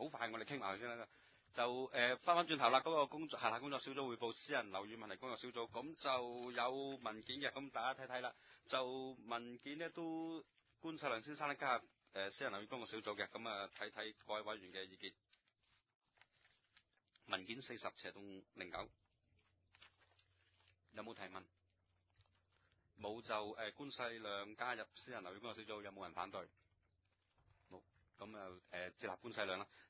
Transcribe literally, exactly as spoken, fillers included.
快，我哋傾埋佢先啦。就誒翻返轉頭啦，嗰、那個工作轄下工作小組匯報私人樓宇問題工作小組，咁就有文件嘅，咁大家睇睇啦。就文件呢，都官世良先生咧加入誒私人樓宇工作小組嘅，咁啊睇睇各位委員嘅意見。文件四十斜洞零九，有冇提問？冇就誒、呃、官世良加入私人樓宇工作小組，有冇人反對？冇，咁啊誒接納官世良啦。